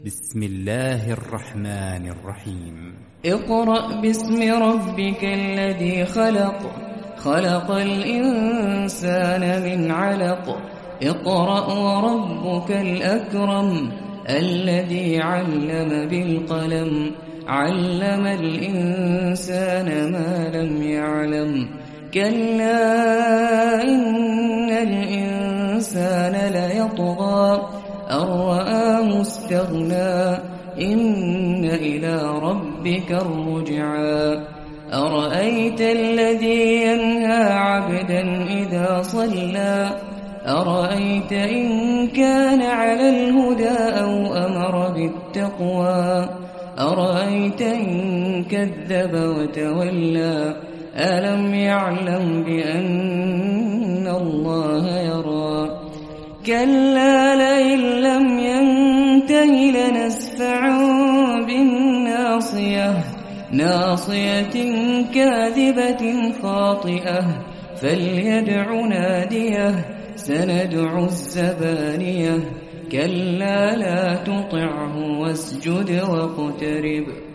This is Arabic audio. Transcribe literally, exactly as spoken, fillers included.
بسم الله الرحمن الرحيم. اقرأ باسم ربك الذي خلق خلق الإنسان من علق اقرأ وربك الأكرم الذي علم بالقلم علم الإنسان ما لم يعلم كلا إن الإنسان ليطغى أن رآه استغنى إن إلى ربك الرجعى أرأيت الذي ينهى عبدا إذا صلى أرأيت إن كان على الهدى أو أمر بالتقوى أرأيت إن كذب وتولى ألم يعلم بأن الله يرى كلا لئن لم ينته لنسفعا بالناصية ناصية كاذبة خاطئة فليدع ناديه سندع الزبانية كلا لا تطعه واسجد واقترب